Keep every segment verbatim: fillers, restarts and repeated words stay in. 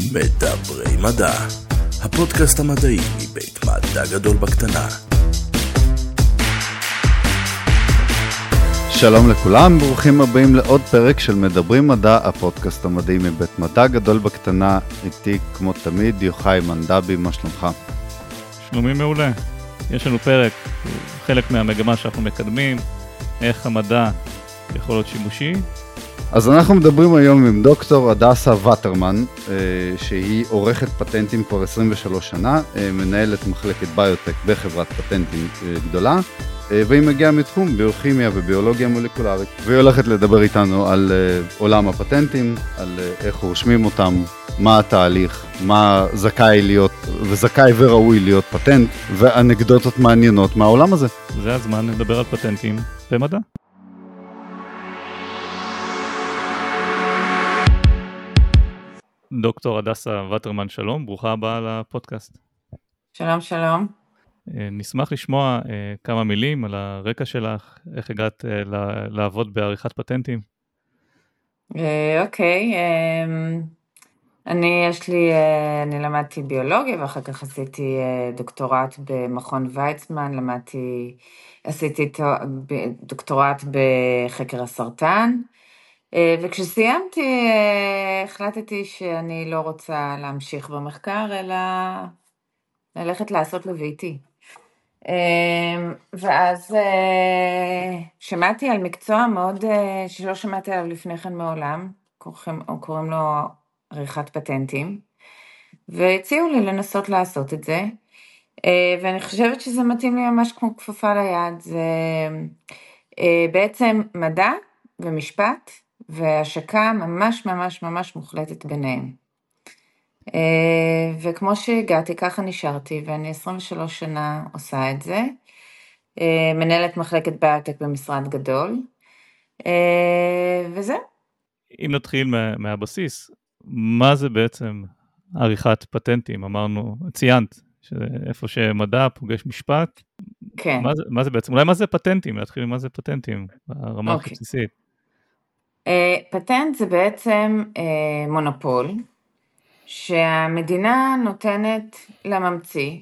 מדברי מדע, הפודקאסט המדעי מבית מדע גדול בקטנה. שלום לכולם, ברוכים הבאים לעוד פרק של מדברי מדע, הפודקאסט המדעי מבית מדע גדול בקטנה. איתי כמו תמיד יוחאי מנדבי, מה שלומך? שלומי מעולה. יש לנו פרק, חלק מהמגמה שאנחנו מקדמים, איך המדע יכול להיות שימושי. אז אנחנו מדברים היום עם דוקטור הדסה וטרמן, שהיא עורכת פטנטים כבר עשרים ושלוש שנה, מנהלת מחלקת ביוטק בחברת פטנטים גדולה, והיא מגיעה מתחום ביוכימיה וביולוגיה מולקולרית, והיא הולכת לדבר איתנו על עולם הפטנטים, על איך רושמים אותם, מה התהליך, מה זכאי להיות, וזכאי וראוי להיות פטנט, ואנקדוטות מעניינות מהעולם הזה. זה הזמן לדבר על פטנטים במדע. דוקטור הדסה וטרמן, שלום, ברוכה הבאה לפודקאסט. שלום, שלום. נשמח לשמוע כמה מילים על הרקע שלך, איך הגעת לעבוד בעריכת פטנטים. אוקיי, אני יש לי, אני למדתי ביולוגיה ואחר כך עשיתי דוקטורט במכון ויצמן, למדתי, עשיתי דוקטורט בחקר הסרטן, וכשסיימתי החלטתי שאני לא רוצה להמשיך במחקר, אלא ללכת לעשות לביתי. ואז שמעתי על מקצוע מאוד, שלא שמעתי עליו לפני כן מעולם, קוראים, קוראים לו עריכת פטנטים, והציעו לי לנסות לעשות את זה, ואני חושבת שזה מתאים לי ממש כמו כפפה ליד. זה בעצם מדע ומשפט, והשקה ממש ממש ממש מוחלטת ביניהם. וכמו שהגעתי, ככה נשארתי, ואני עשרים ושלוש שנה עושה את זה, מנהלת מחלקת ביוטק במשרד גדול, וזה. אם נתחיל מה, מהבסיס, מה זה בעצם עריכת פטנטים? אמרנו, ציינת, שאיפה שמדע פוגש משפט, כן. מה זה, מה זה בעצם? אולי מה זה פטנטים? להתחיל מה זה פטנטים, הרמה אוקיי. הבסיסית. פטנט זה בעצם מונופול, שהמדינה נותנת לממציא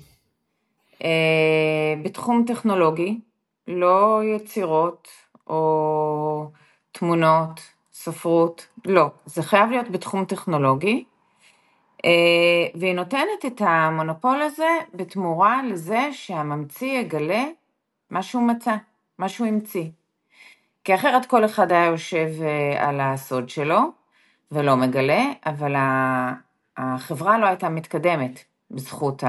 בתחום טכנולוגי, לא יצירות או תמונות, ספרות, לא, זה חייב להיות בתחום טכנולוגי, והיא נותנת את המונופול הזה בתמורה לזה שהממציא יגלה מה שהוא מצא, מה שהוא המציא. כי אחרת כל אחד היה יושב על הסוד שלו ולא מגלה, אבל החברה לא הייתה מתקדמת בזכות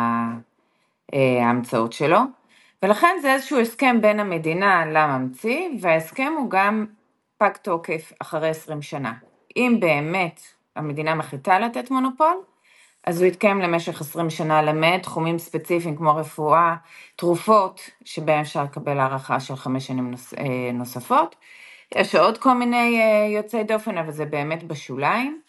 ההמצאות שלו, ולכן זה איזשהו הסכם בין המדינה לממציא, וההסכם הוא גם פג תוקף אחרי עשרים שנה. אם באמת המדינה מחליטה לתת מונופול, אז הוא יתקיים למשך עשרים שנה, למעט תחומים ספציפיים כמו רפואה, תרופות, שבהם אפשר לקבל הערכה של חמש שנים נוס, נוספות. יש עוד כל מיני יוצאי דופן, אבל זה באמת בשוליים.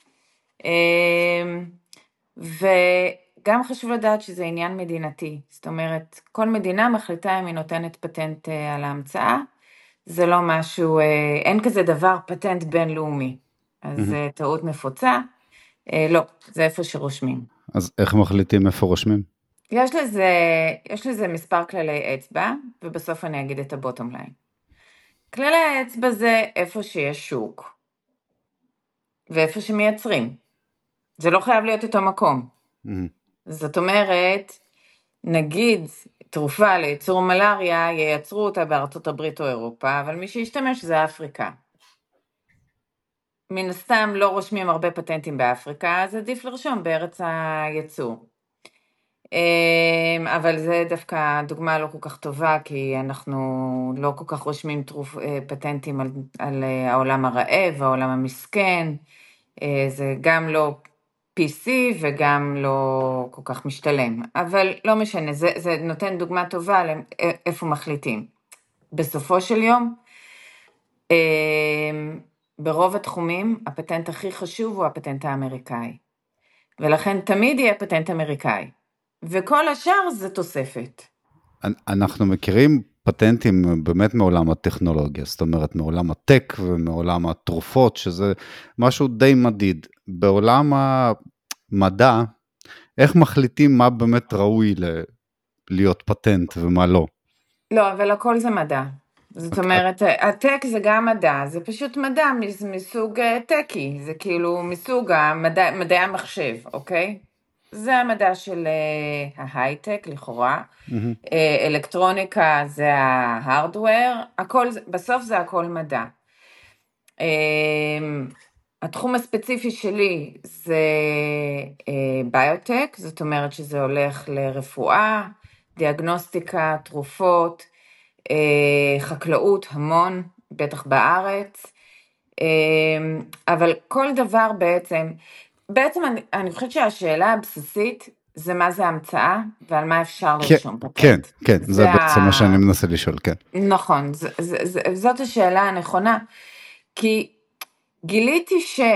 וגם חשוב לדעת שזה עניין מדינתי. זאת אומרת, כל מדינה מחליטה אם היא נותנת פטנט על ההמצאה, זה לא משהו, אין כזה דבר פטנט בינלאומי. אז זה טעות נפוצה. לא, זה איפה שרושמים. אז איך מחליטים איפה רושמים? יש לזה, יש לזה מספר כללי אצבע, ובסוף אני אגיד את הבוטום ליין. כללי האצבע זה איפה שיש שוק, ואיפה שמייצרים. זה לא חייב להיות אותו מקום. Mm-hmm. זאת אומרת, נגיד תרופה לייצור מלאריה, ייצרו אותה בארצות הברית או אירופה, אבל מי שישתמש זה אפריקה. מן הסתם לא רושמים הרבה פטנטים באפריקה, אז עדיף לרשום בארץ הייצור. אבל זה דווקא דוגמה לא כל כך טובה, כי אנחנו לא כל כך רושמים תרופ, פטנטים על, על העולם הרעב, העולם המסכן, זה גם לא פי סי וגם לא כל כך משתלם, אבל לא משנה, זה, זה נותן דוגמה טובה לאיפה מחליטים. בסופו של יום, ברוב התחומים, הפטנט הכי חשוב הוא הפטנט האמריקאי, ולכן תמיד יהיה פטנט אמריקאי, וכל השאר זה תוספת. אנחנו מכירים פטנטים באמת מעולם הטכנולוגיה, זאת אומרת מעולם הטק ומעולם התרופות, שזה משהו די מדיד. בעולם מדע, איך מחליטים מה באמת ראוי ל- להיות פטנט ומה לא? לא, אבל הכל זה מדע. זאת אומרת, הטק זה גם מדע, זה פשוט מדע מסוג טקי, זה כאילו מסוג המדע, מדעי המחשב, אוקיי? זה המדע של ההייטק, לכאורה. אלקטרוניקה זה ההארדוור, הכל, בסוף זה הכל מדע. התחום הספציפי שלי זה ביוטק, זאת אומרת שזה הולך לרפואה, דיאגנוסטיקה, תרופות, חקלאות, המון, בטח בארץ, אבל כל דבר בעצם, בעצם אני, אני חושבת שהשאלה הבסיסית זה מה זה המצאה ועל מה אפשר לרשום פטנט. כן, כן, זה, זה בעצם ה... מה שאני מנסה לשאול, כן. נכון, זה, זה, זה, זאת השאלה הנכונה, כי גיליתי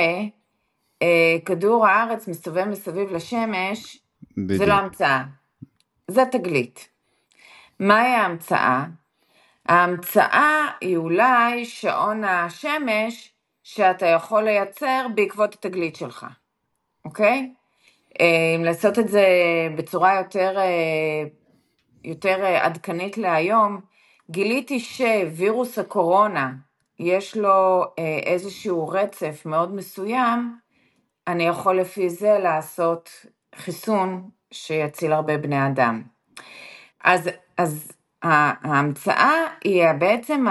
שכדור הארץ מסתובב מסביב לשמש, בדיוק. זה לא המצאה, זה תגלית. מהי ההמצאה? ההמצאה היא אולי שעון השמש שאתה יכול לייצר בעקבות התגלית שלך, אוקיי? אם לעשות את זה בצורה יותר, יותר עדכנית להיום, גיליתי שווירוס הקורונה, יש לו איזשהו רצף מאוד מסוים, אני יכול לפי זה לעשות חיסון שיציל הרבה בני אדם. אז, אז ההמצאה היא בעצם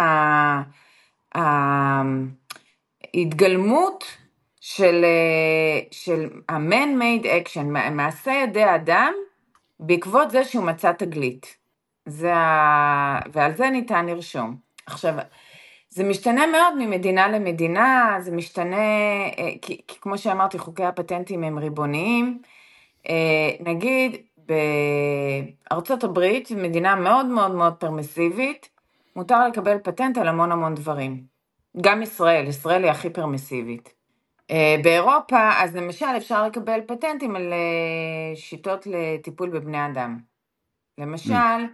ההתגלמות של, של ה-man-made action, מעשה ידי אדם, בעקבות זה שהוא מצא תגלית. זה ה... ועל זה ניתן לרשום. עכשיו, זה משתנה מאוד ממדינה למדינה, זה משתנה, כי, כי כמו שאמרתי, חוקי הפטנטים הם ריבוניים, נגיד, בארצות הברית, מדינה מאוד מאוד מאוד פרמיסיבית, מותר לקבל פטנט על המון המון דברים. גם ישראל, ישראל היא הכי פרמיסיבית. באירופה, אז למשל אפשר לקבל פטנטים על שיטות לטיפול בבני אדם. למשל,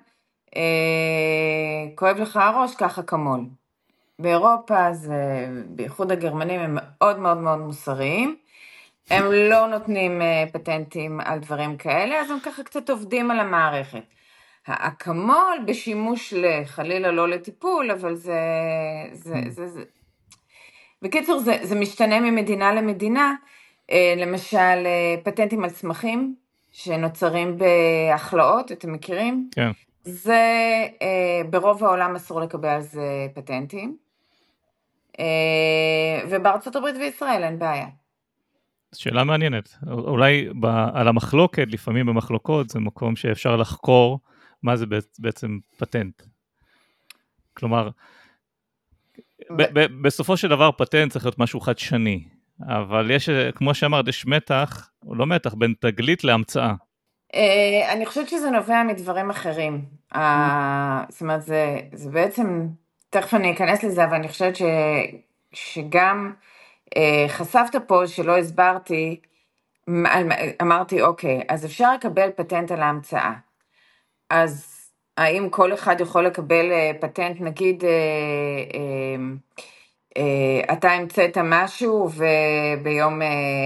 כואב לך הראש, ככה כמול. באירופה, זה, בייחוד הגרמנים, הם מאוד מאוד מאוד מוסריים, הם לא נותנים פטנטים על דברים כאלה, אז הם ככה קצת עובדים על המערכת. האקמול בשימוש לחלילה לא לטיפול, אבל זה, זה, זה, זה. בקיצור, זה, זה משתנה ממדינה למדינה, למשל פטנטים על צמחים, שנוצרים בהחלאות, אתם מכירים? כן. זה, ברוב העולם אסור לקבל על זה פטנטים, ובארצות הברית וישראל אין בעיה. שאלה מעניינת, אולי ב, על המחלוקת, לפעמים במחלוקות, זה מקום שאפשר לחקור מה זה בעצם פטנט. כלומר, ב, ב, בסופו של דבר פטנט צריך להיות משהו חדשני, אבל יש, כמו שאמרת, יש מתח, או לא מתח, בין תגלית להמצאה. אני חושבת שזה נובע מדברים אחרים. זאת אומרת, זה, זה בעצם, תכף אני אכנס לזה, אבל אני חושבת ש, שגם חשפת פה שלא הסברתי, אמרתי, אוקיי, אז אפשר לקבל פטנט על ההמצאה. אז האם כל אחד יכול לקבל פטנט, נגיד, אתה המצאת משהו וביום,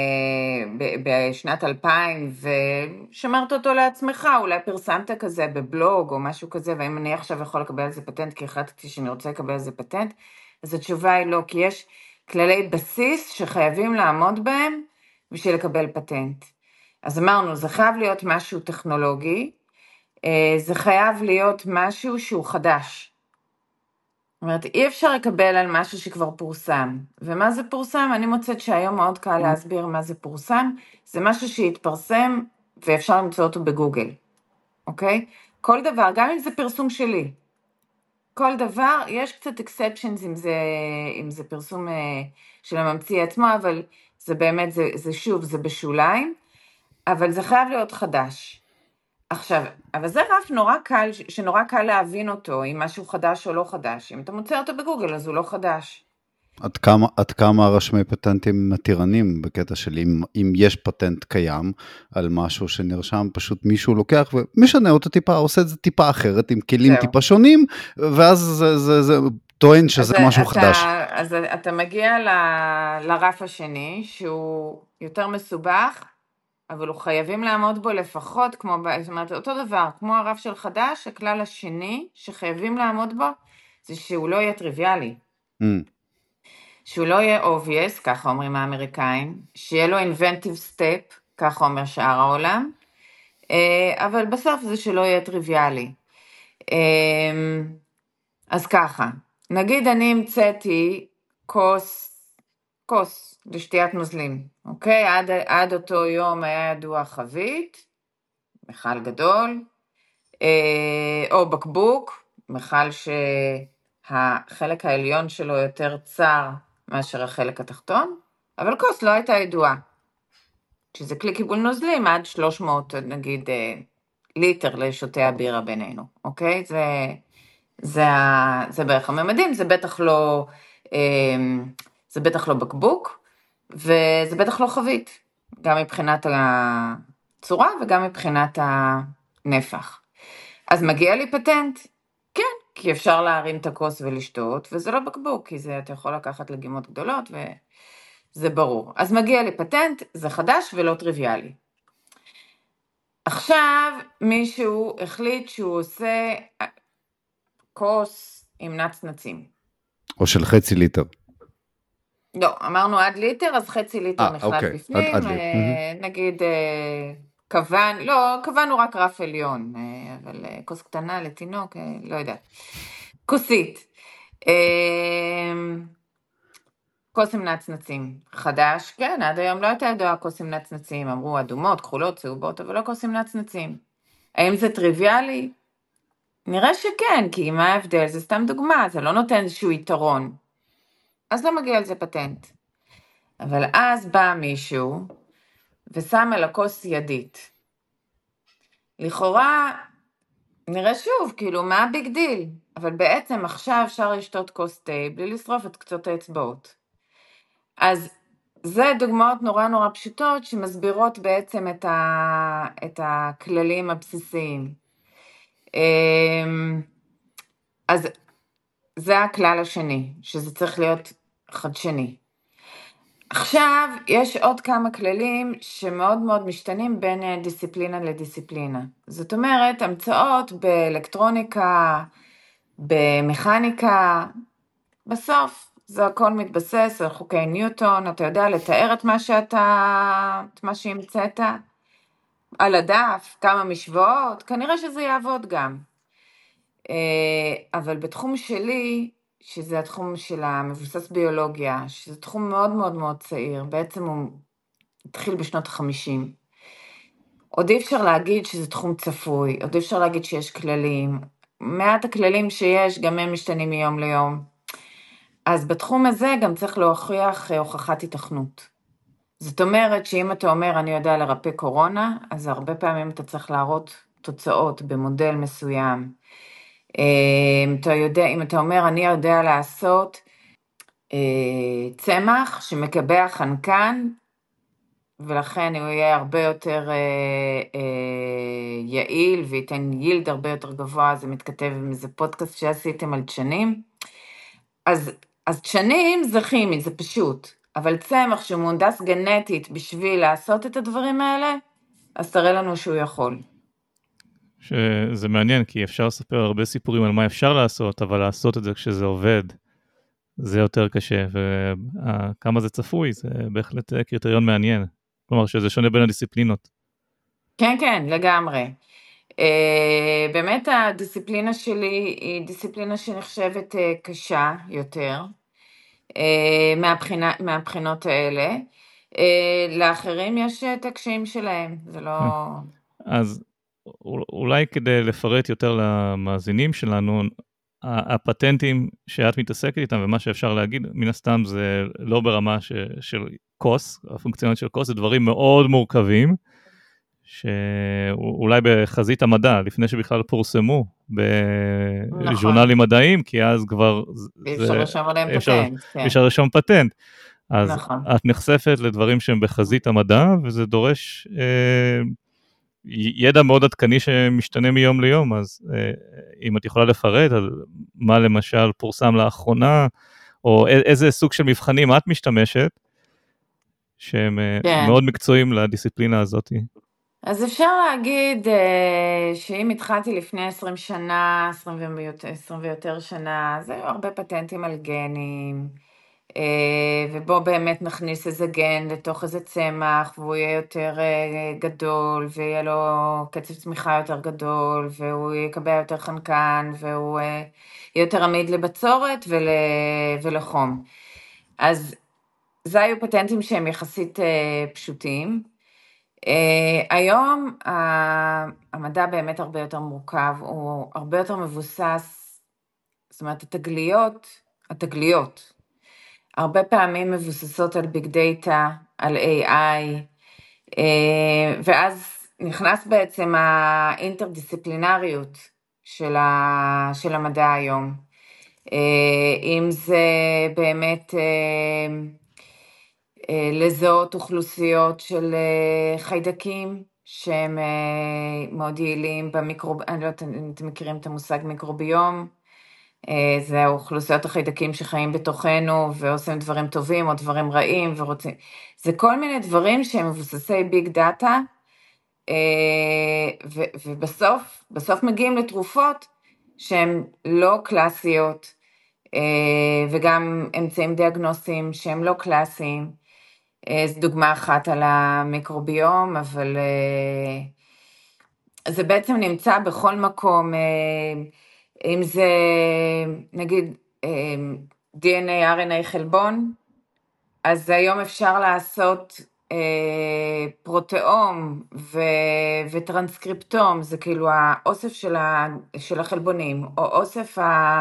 בשנת אלפיים, ושמרת אותו לעצמך, אולי פרסמת כזה בבלוג או משהו כזה, והאם אני עכשיו יכול לקבל על זה פטנט, כי החלטתי שאני רוצה לקבל על זה פטנט, אז התשובה היא לא, כי יש כללי בסיס שחייבים לעמוד בהם בשביל לקבל פטנט. אז אמרנו, זה חייב להיות משהו טכנולוגי, זה חייב להיות משהו שהוא חדש. זאת אומרת, אי אפשר לקבל על משהו שכבר פורסם. ומה זה פורסם? אני מוצאת שהיום מאוד קל להסביר מה זה פורסם. זה משהו שהתפרסם ואפשר למצוא אותו בגוגל. אוקיי? כל דבר, גם אם זה פרסום שלי. כל דבר, יש קצת exceptions אם זה, אם זה פרסום של הממציא עצמו, אבל זה באמת, זה, זה שוב, זה בשוליים, אבל זה חייב להיות חדש. עכשיו, אבל זה רף נורא קל, שנורא קל להבין אותו, אם משהו חדש או לא חדש. אם אתה מוצא אותו בגוגל, אז הוא לא חדש. עד כמה, עד כמה רשמי פטנטים מתירנים בקטע של אם, אם יש פטנט קיים על משהו שנרשם, פשוט מישהו לוקח ומשנה אותו טיפה, עושה את זה טיפה אחרת, עם כלים זהו. טיפה שונים, ואז זה, זה, זה טוען שזה משהו אתה, חדש. אז אתה מגיע ל, לרף השני, שהוא יותר מסובך, אבל הוא חייבים לעמוד בו לפחות כמו, זאת אומרת, אותו דבר, כמו הרף של חדש, הכלל השני שחייבים לעמוד בו, זה שהוא לא יהיה טריוויאלי. Mm. שהוא לא יהיה obvious, ככה אומרים האמריקאים, שיהיה לו inventive step, ככה אומר שאר העולם, אבל בסוף זה שלא יהיה טריוויאלי. אז ככה, נגיד אני המצאתי כוס, כוס לשתיית נוזלים, אוקיי? עד, עד אותו יום היה ידוע חבית, מכל גדול, או בקבוק, מכל שהחלק העליון שלו יותר צר מאשר החלק התחתון, אבל כוס לא הייתה ידועה. שזה כלי קיבול נוזלים עד שלוש מאות נגיד ליטר לשותי הבירה בינינו, אוקיי? זה, זה, זה בערך הממדים, זה בטח לא, זה בטח לא בקבוק, וזה בטח לא חבית, גם מבחינת הצורה וגם מבחינת הנפח. אז מגיע לי פטנט, כן, כי אפשר להרים את הכוס ולשתות, וזה לא בקבוק, כי זה אתה יכול לקחת לגימות גדולות ו... זה ברור. אז מגיע לי פטנט, זה חדש ולא טריוויאלי. עכשיו מישהו החליט שהוא עושה כוס עם נצנצים. או של חצי ליטר. לא, אמרנו עד ליטר, אז חצי ליטר נחלט אוקיי. בפנים. עד, עד נגיד כוון, לא, כוונו רק רף עליון, אבל כוס קטנה לתינוק, לא יודעת. כוסית. כוס עם נצנצים, חדש, כן, עד היום לא הייתה ידועה כוס עם נצנצים, אמרו אדומות, כחולות, צהובות, אבל לא כוס עם נצנצים. האם זה טריוויאלי? נראה שכן, כי מה ההבדל? זה סתם דוגמה, זה לא נותן איזשהו יתרון. אז לא מגיע על זה פטנט. אבל אז בא מישהו, ושם על הכוס ידית. לכאורה, נראה שוב, כאילו, מה הביג דיל? אבל בעצם עכשיו אפשר לשתות כוס תה, בלי לשרוף את קצות האצבעות. אז זה דוגמאות נורא נורא פשוטות שמסבירות בעצם את, ה, את הכללים הבסיסיים. אז זה הכלל השני, שזה צריך להיות חדשני. עכשיו יש עוד כמה כללים שמאוד מאוד משתנים בין דיסציפלינה לדיסציפלינה. זאת אומרת, המצאות באלקטרוניקה, במכניקה, בסוף זה הכל מתבסס על חוקי ניוטון, אתה יודע לתאר את מה שאתה, את מה שהמצאת, על הדף, כמה משוואות, כנראה שזה יעבוד גם. אבל בתחום שלי, שזה התחום של המבוסס ביולוגיה, שזה תחום מאוד מאוד מאוד צעיר, בעצם הוא התחיל בשנות ה-חמישים. עוד אי אפשר להגיד שזה תחום צפוי, עוד אי אפשר להגיד שיש כללים, מעט הכללים שיש, גם הם משתנים מיום ליום. אז בתחום הזה גם צריך להוכיח הוכחת התכנות. זאת אומרת שאם אתה אומר אני יודע לרפא קורונה, אז הרבה פעמים אתה צריך להראות תוצאות במודל מסוים. אם אתה יודע, אם אתה אומר אני יודע לעשות צמח שמקבע חנקן, ולכן הוא יהיה הרבה יותר יעיל וייתן יילד הרבה יותר גבוה, זה מתכתב עם איזה פודקאסט שעשיתם על דשנים. אז אז דשנים זה כימי, זה פשוט, אבל צמח שמונדס גנטית בשביל לעשות את הדברים האלה, אז תראה לנו שהוא יכול. שזה מעניין, כי אפשר לספר הרבה סיפורים על מה אפשר לעשות, אבל לעשות את זה כשזה עובד, זה יותר קשה, וכמה זה צפוי, זה בהחלט קריטריון מעניין. כלומר, שזה שונה בין הדיסציפלינות. כן, כן, לגמרי. באמת הדיסציפלינה שלי היא דיסציפלינה שנחשבת קשה יותר, מהבחינה, מהבחינות האלה. לאחרים יש את הקשיים שלהם, זה לא... אז אולי כדי לפרט יותר למאזינים שלנו, הפטנטים שאת מתעסקת איתם ומה שאפשר להגיד, מן הסתם זה לא ברמה ש, של כוס, הפונקציונות של כוס, זה דברים מאוד מורכבים, שאולי בחזית המדע, לפני שבכלל פורסמו בז'ורנלים מדעיים, כי אז כבר אפשר לרשום עליהם פטנט. אפשר לרשום פטנט. אז את נחשפת לדברים שהם בחזית המדע, וזה דורש ידע מאוד עדכני שמשתנה מיום ליום, אז אם את יכולה לפרט על מה למשל פורסם לאחרונה, או איזה סוג של מבחנים את משתמשת, שהם כן. מאוד מקצועיים לדיסציפלינה הזאת. אז אפשר להגיד שאם התחלתי לפני עשרים שנה, עשרים ויותר, עשרים ויותר שנה, אז היו הרבה פטנטים על גנים, ובו באמת נכניס איזה גן לתוך איזה צמח, והוא יהיה יותר גדול, ויהיה לו קצב צמיחה יותר גדול, והוא יקבל יותר חנקן, והוא יהיה יותר עמיד לבצורת ול... ולחום. אז זה היו פטנטים שהם יחסית פשוטים. היום המדע באמת הרבה יותר מורכב, הוא הרבה יותר מבוסס, זאת אומרת התגליות, התגליות, הרבה פעמים מבוססות על ביג דאטה, על איי איי, ואז נכנס בעצם האינטרדיסציפלינריות של, ה, של המדע היום. אם זה באמת לזהות אוכלוסיות של חיידקים, שהם מאוד יעילים במיקרוב... אני לא יודעת אם אתם מכירים את המושג מיקרוביום, זה אוכלוסיות החיידקים שחיים בתוכנו ועושים דברים טובים או דברים רעים ורוצים, זה כל מיני דברים שהם מבוססי ביג דאטה, ובסוף, בסוף מגיעים לתרופות שהן לא קלאסיות, וגם אמצעים דיאגנוסטיים שהם לא קלאסיים. זו דוגמה אחת על המיקרוביום, אבל זה בעצם נמצא בכל מקום, אם זה נגיד די אן איי, אר אן איי חלבון, אז היום אפשר לעשות פרוטאום וטרנסקריפטום, זה כאילו האוסף של החלבונים, או אוסף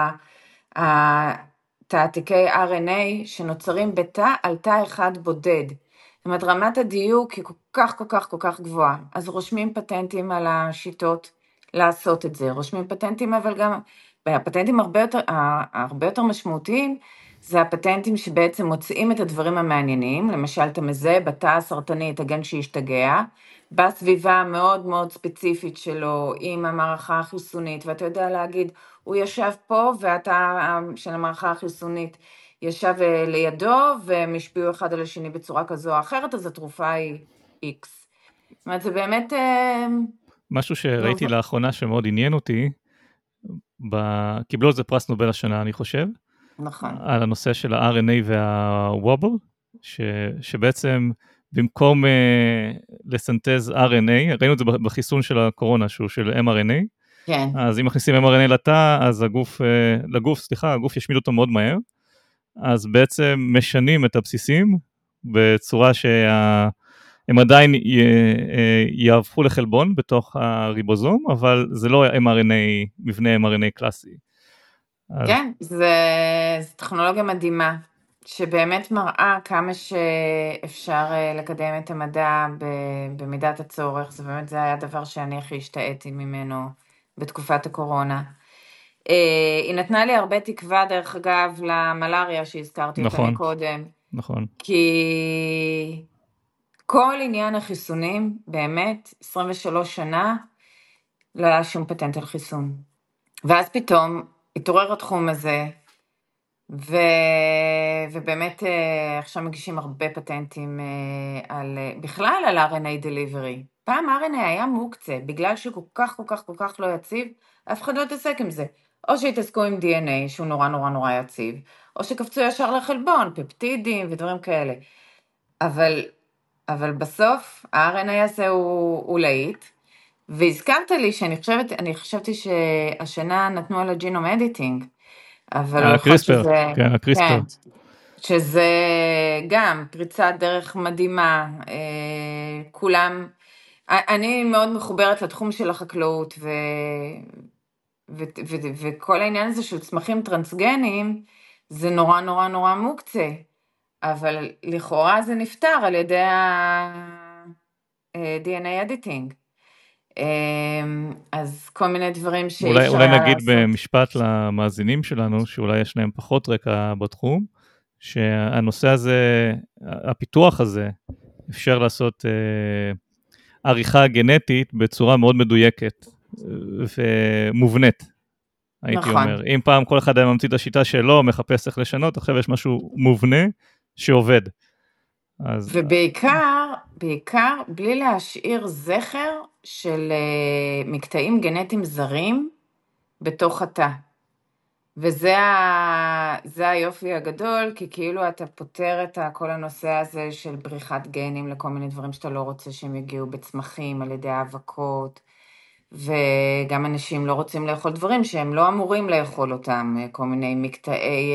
התעתיקי אר אן איי שנוצרים בתא על תא אחד בודד. זאת אומרת, רמת הדיוק היא כל כך כל כך כל כך גבוהה, אז רושמים פטנטים על השיטות לעשות את זה, רושמים פטנטים, אבל גם הפטנטים הרבה יותר, הרבה יותר משמעותיים, זה הפטנטים שבעצם מוצאים את הדברים המעניינים, למשל אתה מזהה בתא הסרטני את הגן שהשתגע, בסביבה מאוד מאוד ספציפית שלו, עם המערכה החיסונית, ואתה יודע להגיד, הוא ישב פה, והתא של המערכה החיסונית ישב לידו, והם השפיעו אחד על השני בצורה כזו או אחרת, אז התרופה היא X. זאת אומרת, זה באמת... משהו שראיתי לאחרונה שמאוד עניין אותי, קיבלו על זה פרס נובל השנה, אני חושב, נכון. על הנושא של ה-אר אן איי וה-וובל, ש, שבעצם במקום uh, לסנטז אר אן איי, ראינו את זה בחיסון של הקורונה, שהוא של אם אר אן איי, כן. אז אם מכניסים אם אר אן איי לתא, אז הגוף, uh, לגוף, סליחה, הגוף ישמיד אותו מאוד מהר, אז בעצם משנים את הבסיסים, בצורה שהם עדיין י, יהפכו לחלבון בתוך הריבוזום, אבל זה לא אם אר אן איי, מבנה אם אר אן איי קלאסי. כן, זה, זה טכנולוגיה מדהימה, שבאמת מראה כמה שאפשר לקדם את המדע במידת הצורך, זה באמת זה היה הדבר שאני הכי השתעתי ממנו בתקופת הקורונה. היא נתנה לי הרבה תקווה דרך אגב למלאריה שהזכרתי נכון, אותה קודם. נכון. כי כל עניין החיסונים, באמת, עשרים ושלוש שנה, לא היה שום פטנט על חיסון. ואז פתאום התעורר התחום הזה, ו... ובאמת עכשיו מגישים הרבה פטנטים על, בכלל על אר אן איי delivery. פעם אר אן איי היה מוקצה, בגלל שהוא כל כך כל כך כל כך לא יציב, אף אחד לא יתעסק עם זה. או שהתעסקו עם די אן איי, שהוא נורא נורא נורא יציב, או שקפצו ישר לחלבון, פפטידים ודברים כאלה. אבל, אבל בסוף, ה-אר אן איי הזה הוא, הוא להיט, והזכרת לי שאני חושבת, אני חשבתי שהשנה נתנו על הג'ינום אדיטינג, אבל הקריספר, כן, הקריספר. כן, שזה גם פריצת דרך מדהימה, כולם, אני מאוד מחוברת לתחום של החקלאות, ו... ו- ו- וכל העניין הזה של צמחים טרנסגנים, זה נורא נורא נורא מוקצה, אבל לכאורה זה נפטר על ידי ה-די אן איי אדיטינג. אז כל מיני דברים שאי אפשר אולי, אולי נגיד לעשות. במשפט למאזינים שלנו, שאולי יש להם פחות רקע בתחום, שהנושא הזה, הפיתוח הזה, אפשר לעשות אה, עריכה גנטית בצורה מאוד מדויקת, ומובנית, הייתי נכון. אומר. אם פעם כל אחד היה ממציא את השיטה שלו, מחפש איך לשנות, עכשיו יש משהו מובנה שעובד. אז... ובעיקר, בעיקר, בלי להשאיר זכר של uh, מקטעים גנטיים זרים בתוך התא. וזה ה... זה היופי הגדול, כי כאילו אתה פותר את כל הנושא הזה של בריחת גנים לכל מיני דברים שאתה לא רוצה שהם יגיעו בצמחים על ידי האבקות, וגם אנשים לא רוצים לאכול דברים שהם לא אמורים לאכול אותם, כל מיני מקטעי,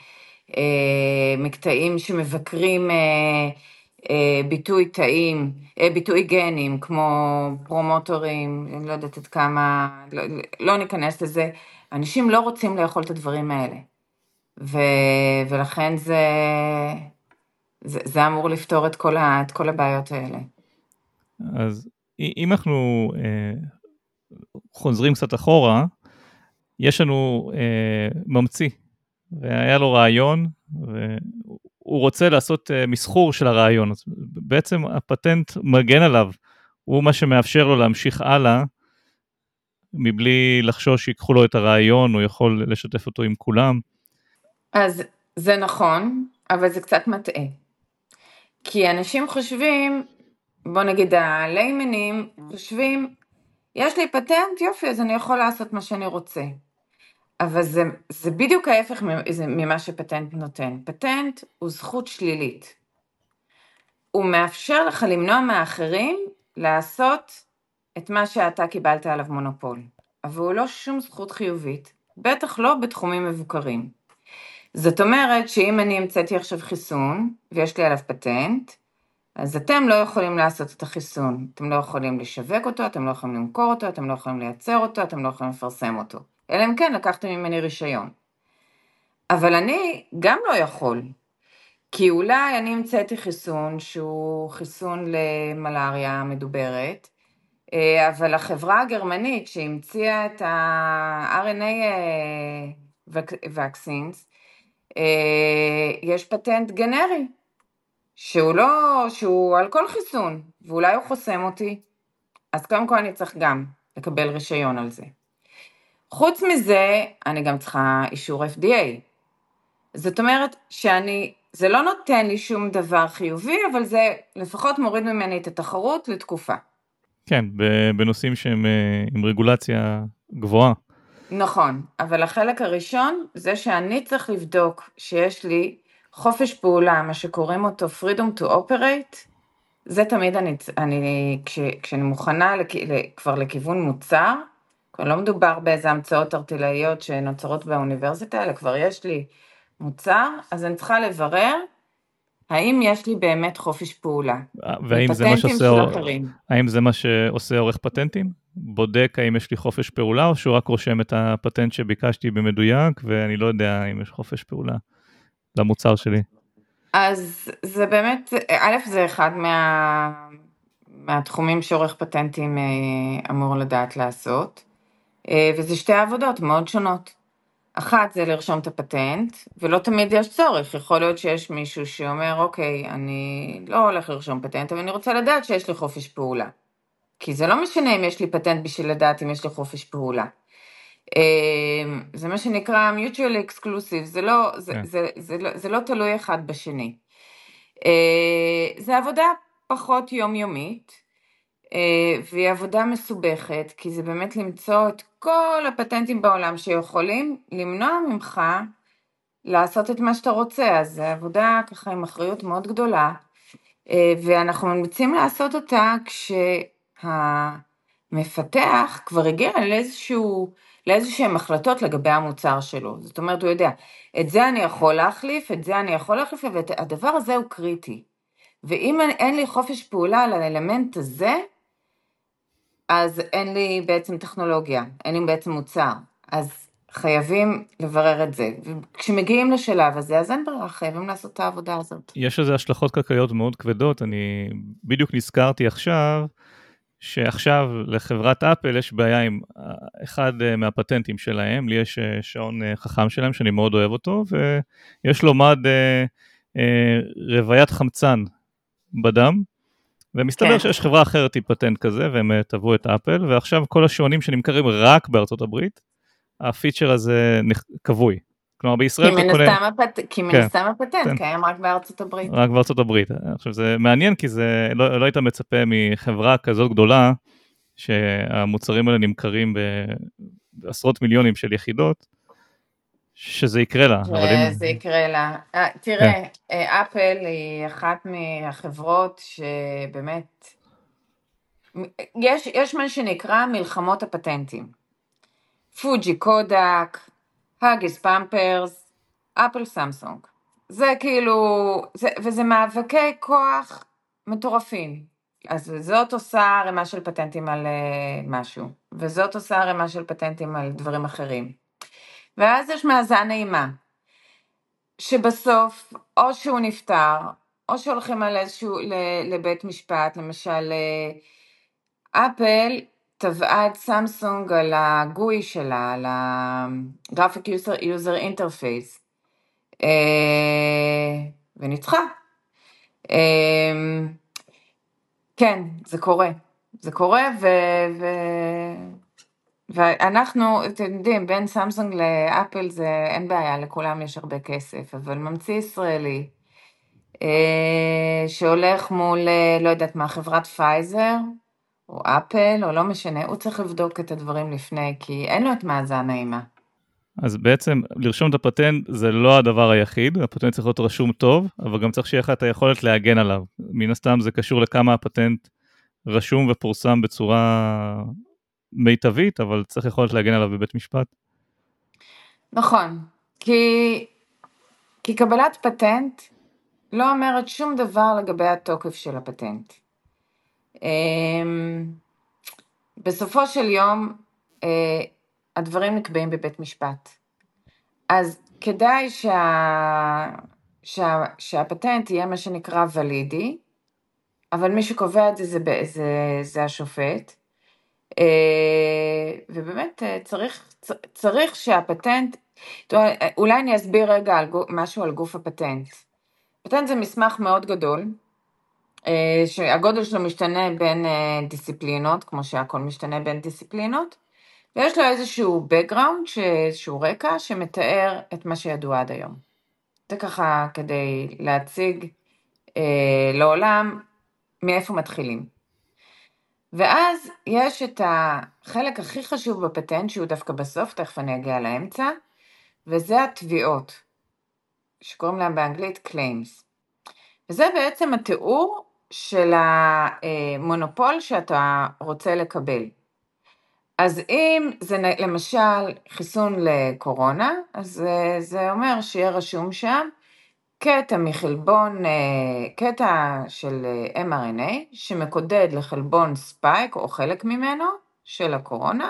מקטעים שמבקרים ביטוי תאים, ביטוי גנים, כמו פרומוטורים, אני לא יודעת עד כמה, לא, לא ניכנס לזה, אנשים לא רוצים לאכול את הדברים האלה, ו, ולכן זה, זה, זה אמור לפתור את כל, ה, את כל הבעיות האלה. אז אם אנחנו אה, חוזרים קצת אחורה, יש לנו אה, ממציא, והיה לו רעיון, והוא רוצה לעשות אה, מסחור של הרעיון, אז בעצם הפטנט מגן עליו, הוא מה שמאפשר לו להמשיך הלאה, מבלי לחשוש שיקחו לו את הרעיון, הוא יכול לשתף אותו עם כולם. אז זה נכון, אבל זה קצת מטעה. כי אנשים חושבים, בוא נגיד הליימנים, חושבים, יש לי פטנט, יופי, אז אני יכול לעשות מה שאני רוצה. אבל זה, זה בדיוק ההפך ממה שפטנט נותן. פטנט הוא זכות שלילית. הוא מאפשר לך למנוע מאחרים לעשות את מה שאתה קיבלת עליו מונופול. אבל הוא לא שום זכות חיובית, בטח לא בתחומים מבוקרים. זאת אומרת שאם אני המצאתי עכשיו חיסון, ויש לי עליו פטנט, אז אתם לא יכולים לעשות את החיסון. אתם לא יכולים לשווק אותו, אתם לא יכולים למכור אותו, אתם לא יכולים לייצר אותו, אתם לא יכולים לפרסם אותו. אלא אם כן, לקחתם ממני רישיון. אבל אני גם לא יכול, כי אולי אני המצאתי חיסון שהוא חיסון למלאריה מדוברת, אבל החברה הגרמנית שהמציאה את ה-אר אן איי vaccines, יש פטנט גנרי, שהוא לא, שהוא על כל חיסון, ואולי הוא חוסם אותי, אז קודם כל אני צריך גם לקבל רישיון על זה. חוץ מזה, אני גם צריכה אישור אף די איי. זאת אומרת שאני, זה לא נותן לי שום דבר חיובי, אבל זה לפחות מוריד ממני את התחרות לתקופה. כן, בנושאים שהם עם רגולציה גבוהה. נכון, אבל החלק הראשון זה שאני צריך לבדוק שיש לי חופש פעולה, מה שקוראים אותו freedom to operate, זה תמיד אני, אני כש, כשאני מוכנה לכ, כבר לכיוון מוצר, כבר לא מדובר באיזה המצאות ארטילאיות שנוצרות באוניברסיטה, אלא כבר יש לי מוצר, אז אני צריכה לברר, האם יש לי באמת חופש פעולה? והאם זה מה שעושה, האם זה מה שעושה עורך פטנטים? בודק האם יש לי חופש פעולה, או שהוא רק רושם את הפטנט שביקשתי במדויק, ואני לא יודע אם יש חופש פעולה למוצר שלי? אז זה באמת, א', זה אחד מה, מהתחומים שעורך פטנטים אמור לדעת לעשות, וזה שתי עבודות מאוד שונות. אחת זה לרשום את הפטנט, ולא תמיד יש צורך, יכול להיות שיש מישהו שאומר, אוקיי, אני לא הולך לרשום פטנט, אבל אני רוצה לדעת שיש לי חופש פעולה. כי זה לא משנה אם יש לי פטנט בשביל לדעת אם יש לי חופש פעולה. זה מה שנקרא mutually exclusive, זה לא, זה, yeah. זה, זה, זה, זה לא תלוי אחד בשני. זה עבודה פחות יומיומית, והיא עבודה מסובכת, כי זה באמת למצוא את כל הפטנטים בעולם שיכולים למנוע ממך לעשות את מה שאתה רוצה, אז זו עבודה ככה עם אחריות מאוד גדולה, ואנחנו ממליצים לעשות אותה כשהמפתח כבר הגיע לאיזשהו, לאיזשהם החלטות לגבי המוצר שלו, זאת אומרת הוא יודע, את זה אני יכול להחליף, את זה אני יכול להחליף, והדבר הזה הוא קריטי, ואם אין לי חופש פעולה על האלמנט הזה, אז אין לי בעצם טכנולוגיה, אין לי בעצם מוצר, אז חייבים לברר את זה, וכשמגיעים לשלב הזה, אז אין ברירה, חייבים לעשות את העבודה הזאת. יש לזה השלכות כלכליות מאוד כבדות, אני בדיוק נזכרתי עכשיו, שעכשיו לחברת אפל יש בעיה עם אחד מהפטנטים שלהם, לי יש שעון חכם שלהם שאני מאוד אוהב אותו, ויש לו מד רוויית חמצן בדם, ומסתבר כן. שיש חברה אחרת עם פטנט כזה, והם תבעו את אפל, ועכשיו כל השעונים שנמכרים רק בארצות הברית, הפיצ'ר הזה קבוי. כלומר בישראל כי אתה מן קונה... הסתם הפט... כי מן כן, הסתם הפטנט כן. קיים רק בארצות הברית. רק בארצות הברית. עכשיו זה מעניין כי זה, לא, לא היית מצפה מחברה כזאת גדולה, שהמוצרים האלה נמכרים בעשרות מיליונים של יחידות, שזה יקרה לה. אבל אם... שזה יקרה לה. תראה, אפל היא אחת מהחברות שבאמת, יש, יש מה שנקרא מלחמות הפטנטים. פוג'י קודק, האגיס פמפרס, אפל סמסונג. זה כאילו, זה, וזה מאבקי כוח מטורפים. אז זאת עושה רמה של פטנטים על uh, משהו, וזאת עושה רמה של פטנטים על דברים אחרים. ואז יש מאזן נעימה, שבסוף או שהוא נפטר, או שהולכים על איזשהו לבית משפט, למשל אפל תבעה את סמסונג על הגוי שלה, על ה-Graphic User, User Interface, וניצחה. כן, זה קורה, זה קורה, ו... ו... ואנחנו, אתם יודעים, בין סמסונג לאפל זה אין בעיה, לכולם יש הרבה כסף, אבל ממציא ישראלי, שהולך מול, לא יודעת מה, חברת פייזר, או אפל, או לא משנה, הוא צריך לבדוק את הדברים לפני, כי אין לו את מאזן נעימה. אז בעצם, לרשום את הפטנט זה לא הדבר היחיד, הפטנט צריך להיות רשום טוב, אבל גם צריך שיהיה לך את היכולת להגן עליו. מן הסתם זה קשור לכמה הפטנט רשום ופורסם בצורה מיטבית, אבל צריך יכולת להגן עליו בבית משפט. נכון, כי, כי קבלת פטנט לא אומרת שום דבר לגבי התוקף של הפטנט. בסופו של יום, הדברים נקבעים בבית משפט. אז כדאי שה, שה, שהפטנט יהיה מה שנקרא ולידי, אבל מי שקובע את זה זה, זה, זה השופט, ובאמת צריך, צריך שהפטנט, אולי אני אסביר רגע משהו על גוף הפטנט. פטנט זה מסמך מאוד גדול, שהגודל שלו משתנה בין דיסציפלינות, כמו שהכל משתנה בין דיסציפלינות, ויש לו איזשהו background, איזשהו רקע, שמתאר את מה שידוע עד היום. זה ככה כדי להציג אה, לעולם מאיפה מתחילים. ואז יש את החלק הכי חשוב בפטנט, שהוא דווקא בסוף, תכף אני אגיע לאמצע, וזה התביעות, שקוראים להם באנגלית claims. וזה בעצם התיאור של המונופול שאתה רוצה לקבל. אז אם זה למשל חיסון לקורונה, אז זה, זה אומר שיהיה רשום שם קטע מחלבון, קטע של אם אר אן איי שמקודד לחלבון ספייק או חלק ממנו של הקורונה,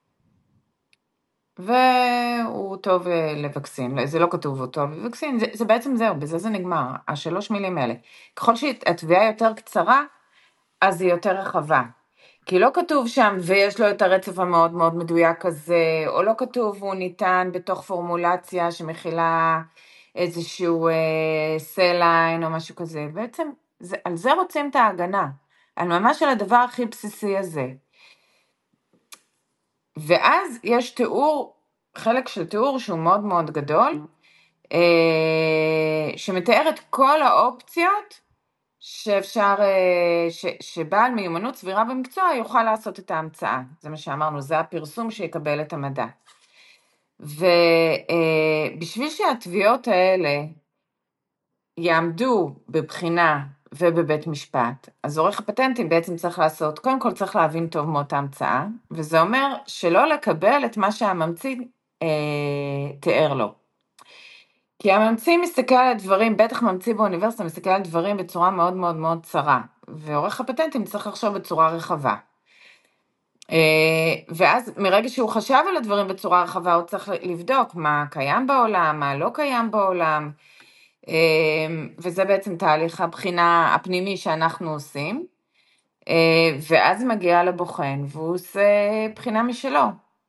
והוא טוב לווקסין, זה לא כתוב הוא טוב לווקסין, זה, זה בעצם זהו, בזה זה נגמר, השלוש מילים האלה. ככל שהתביעה יותר קצרה, אז היא יותר רחבה. כי לא כתוב שם, ויש לו את הרצף המאוד מאוד מדויק הזה, או לא כתוב, הוא ניתן בתוך פורמולציה שמכילה איזשהו סליין או משהו כזה. בעצם, זה, על זה רוצים את ההגנה, על ממש על הדבר הכי בסיסי הזה. ואז יש תיאור, חלק של תיאור שהוא מאוד מאוד גדול, שמתאר את כל האופציות, שאפשר, ש, שבעל מיומנות סבירה במקצוע יוכל לעשות את ההמצאה. זה מה שאמרנו, זה הפרסום שיקבל את המדע. ובשביל שהתביעות האלה יעמדו בבחינה ובבית משפט, אז עורך הפטנטים בעצם צריך לעשות, קודם כל צריך להבין טוב מאותה המצאה, וזה אומר שלא לקבל את מה שהממציא אה, תיאר לו. כי הממציא מסתכל על הדברים, בטח ממציא באוניברסיטה, מסתכל על דברים בצורה מאוד מאוד מאוד צרה, ועורך הפטנטים צריך לחשוב בצורה רחבה. ואז מרגע שהוא חשב על הדברים בצורה רחבה, הוא צריך לבדוק מה קיים בעולם, מה לא קיים בעולם, וזה בעצם תהליך הבחינה הפנימי שאנחנו עושים, ואז מגיע לבוחן, והוא עושה בחינה משלו.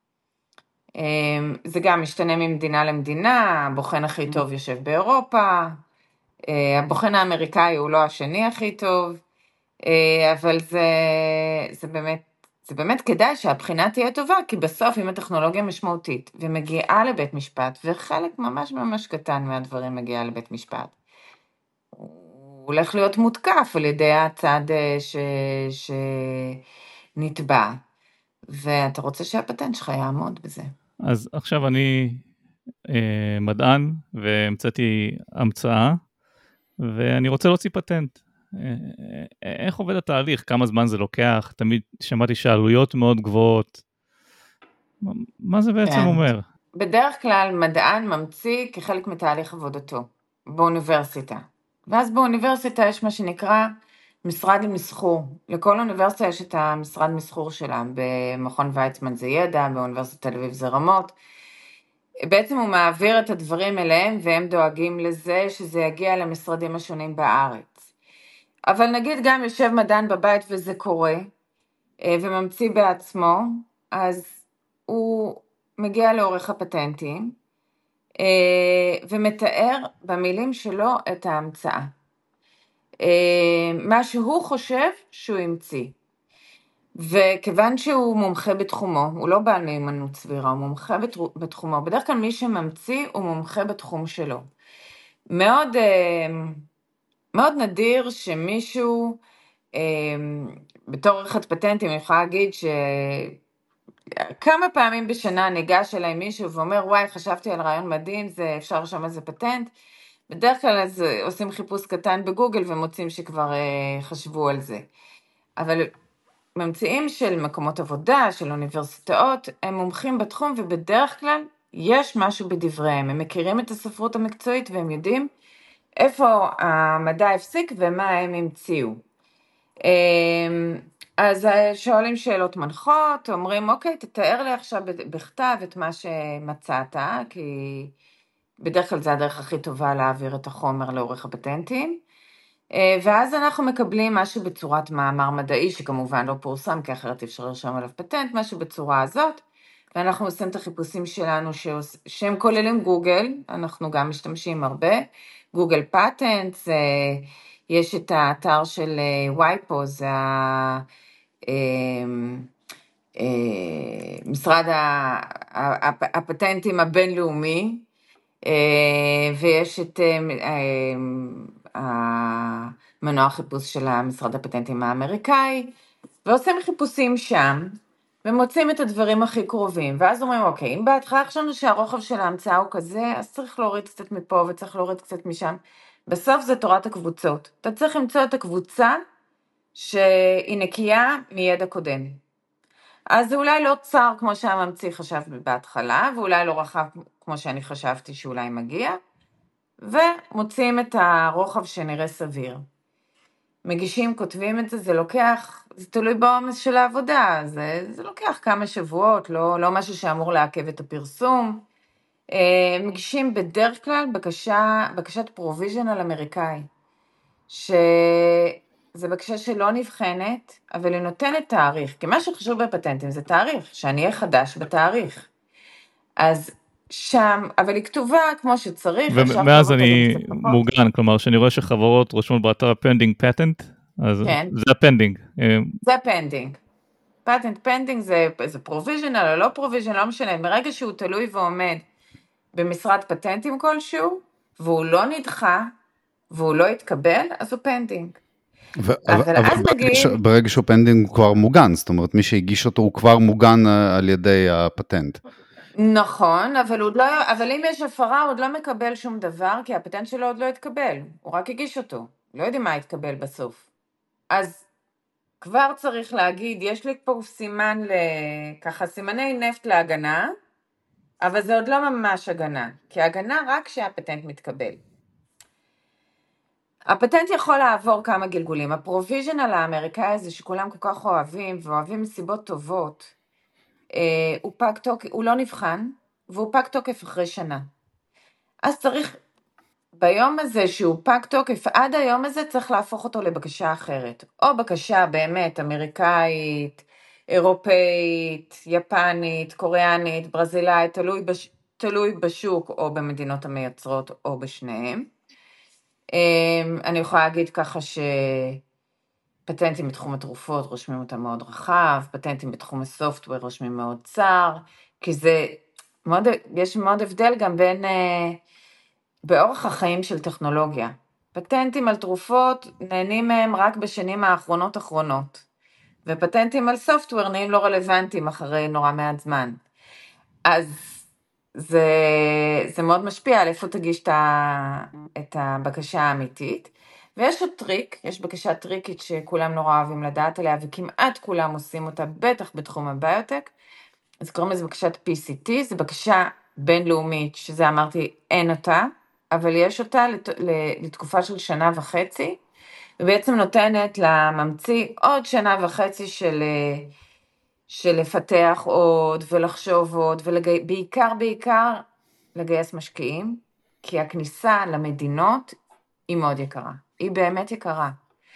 זה גם משתנה ממדינה למדינה, הבוחן הכי טוב יושב באירופה, הבוחן האמריקאי הוא לא השני הכי טוב, אבל זה, זה באמת, זה באמת כדאי שהבחינה תהיה טובה, כי בסוף אם הטכנולוגיה משמעותית ומגיעה לבית משפט, וחלק ממש ממש קטן מהדברים מגיעה לבית משפט, הוא הולך להיות מותקף על ידי הצד ש... שנתבע, ואתה רוצה שהפטנט שלך יעמוד בזה. אז עכשיו אני אה, מדען, והמצאתי המצאה, ואני רוצה להוציא פטנט. אה, איך עובד התהליך? כמה זמן זה לוקח? תמיד שמעתי שעלויות מאוד גבוהות. מה, מה זה בעצם כן. אומר? בדרך כלל מדען ממציא כחלק מתהליך עבודתו, באוניברסיטה. ואז באוניברסיטה יש מה שנקרא משרד למסחור. לכל אוניברסיטה יש את המשרד מסחור שלה, במכון ויצמן זה ידע, באוניברסיטת תל אביב זה רמות. בעצם הוא מעביר את הדברים אליהם, והם דואגים לזה שזה יגיע למשרדים השונים בארץ. אבל נגיד גם יושב מדען בבית וזה קורה, וממציא בעצמו, אז הוא מגיע לעורך הפטנטים, ומתאר במילים שלו את ההמצאה. מה שהוא חושב שהוא המציא. וכיוון שהוא מומחה בתחומו, הוא לא בעל מיומנות סבירה, הוא מומחה בתחומו. בדרך כלל מי שממציא הוא מומחה בתחום שלו. מאוד, מאוד נדיר שמישהו, בתור עורכת פטנטים, אני יכולה להגיד ש... כמה פעמים בשנה ניגש אליי מישהו ואומר, וואי, חשבתי על רעיון מדהים, זה אפשר שם איזה פטנט. בדרך כלל אז עושים חיפוש קטן בגוגל ומוצאים שכבר אה, חשבו על זה. אבל ממציאים של מקומות עבודה, של אוניברסיטאות, הם מומחים בתחום ובדרך כלל יש משהו בדבריהם. הם מכירים את הספרות המקצועית והם יודעים איפה המדע הפסיק ומה הם המציאו. אז שואלים שאלות מנחות, אומרים, אוקיי, תתאר לי עכשיו בכתב את מה שמצאת, כי בדרך כלל זה הדרך הכי טובה להעביר את החומר לעורך הפטנטים, ואז אנחנו מקבלים משהו בצורת מאמר מדעי, שכמובן לא פורסם, כי אחרת אפשר לרשום עליו פטנט, משהו בצורה הזאת, ואנחנו עושים את החיפושים שלנו שהם כוללים גוגל, אנחנו גם משתמשים הרבה, גוגל פטנטס, יש את האתר של וייפו, זה משרד הפטנטים הבינלאומי, ויש את המנוע חיפוש של המשרד הפטנטים האמריקאי, ועושים חיפושים שם, ומוצאים את הדברים הכי קרובים, ואז אומרים, אוקיי, אם בהתחלה חשבנו שהרוחב של ההמצאה הוא כזה, אז צריך להוריד קצת מפה וצריך להוריד קצת משם. בסוף זה תורת הקבוצות. אתה צריך למצוא את הקבוצה שהיא נקייה מידע קודם. אז זה אולי לא צר כמו שהממציא חשב בהתחלה, ואולי לא רחב כמו שאני חשבתי שאולי מגיע, ומוצאים את הרוחב שנראה סביר. מגישים, כותבים את זה, זה לוקח, זה תלוי בעומס של העבודה, זה, זה לוקח כמה שבועות, לא, לא משהו שאמור לעכב את הפרסום. מגישים בדרך כלל בקשה, בקשת פרוביז'נל אמריקאי, שזה בקשה שלא נבחנת, אבל היא נותנת תאריך, כי מה שחשוב בפטנטים זה תאריך, שאני אהיה חדש בתאריך. אז שם, אבל היא כתובה כמו שצריך. ומאז אני מוגן, כלומר, שאני רואה שחברות רושמות באתר פנדינג פטנט, אז כן. זה הפנדינג. זה הפנדינג. פטנט פנדינג זה, זה פרוביז'נל או לא פרוביז'נל, לא משנה, מרגע שהוא תלוי ועומד במשרד פטנטים כלשהו, והוא לא נדחה, והוא לא יתקבל, אז הוא פנדינג. ו- אבל אז נגיד... ברגע שהוא פנדינג הוא כבר מוגן, זאת אומרת, מי שהגיש אותו הוא כבר מוגן על ידי הפטנט. נכון, אבל, עוד לא, אבל אם יש הפרה, הוא עוד לא מקבל שום דבר, כי הפטנט שלו עוד לא יתקבל, הוא רק הגיש אותו, לא יודעים מה יתקבל בסוף. אז כבר צריך להגיד, יש לי פה סימן, ככה סימני נפט להגנה, אבל זה עוד לא ממש הגנה, כי הגנה רק כשהפטנט מתקבל. הפטנט יכול לעבור כמה גלגולים, הפרוביז'נל האמריקאי הזה שכולם כל כך אוהבים, ואוהבים מסיבות טובות, הוא פג תוקף, הוא לא נבחן, והוא פג תוקף אחרי שנה. אז צריך, ביום הזה שהוא פג תוקף, עד היום הזה צריך להפוך אותו לבקשה אחרת, או בקשה באמת אמריקאית, אירופאית, יפנית, קוריאנית, ברזילאית, תלוי, בש, תלוי בשוק, או במדינות המייצרות, או בשניהם. אני יכולה להגיד ככה ש... פטנטים בתחום התרופות רושמים אותם מאוד רחב, פטנטים בתחום הסופטוור רושמים מאוד צר, כי זה, מאוד, יש מאוד הבדל גם בין, אה, באורח החיים של טכנולוגיה. פטנטים על תרופות נהנים מהם רק בשנים האחרונות אחרונות, ופטנטים על סופטוור נהיים לא רלוונטיים אחרי נורא מעט זמן. אז זה, זה מאוד משפיע על איפה תגיש את, ה, את הבקשה האמיתית, ויש עוד טריק, יש בקשה טריקית שכולם נורא אוהבים לדעת עליה, וכמעט כולם עושים אותה, בטח בתחום הביוטק, אז קוראים לזה בקשת פי סי טי, זו בקשה בינלאומית, שזה אמרתי אין אותה, אבל יש אותה לת, לתקופה של שנה וחצי, ובעצם נותנת לממציא עוד שנה וחצי של, של לפתח עוד ולחשוב עוד, ובעיקר בעיקר לגייס משקיעים, כי הכניסה למדינות היא מאוד יקרה, היא באמת יקרה.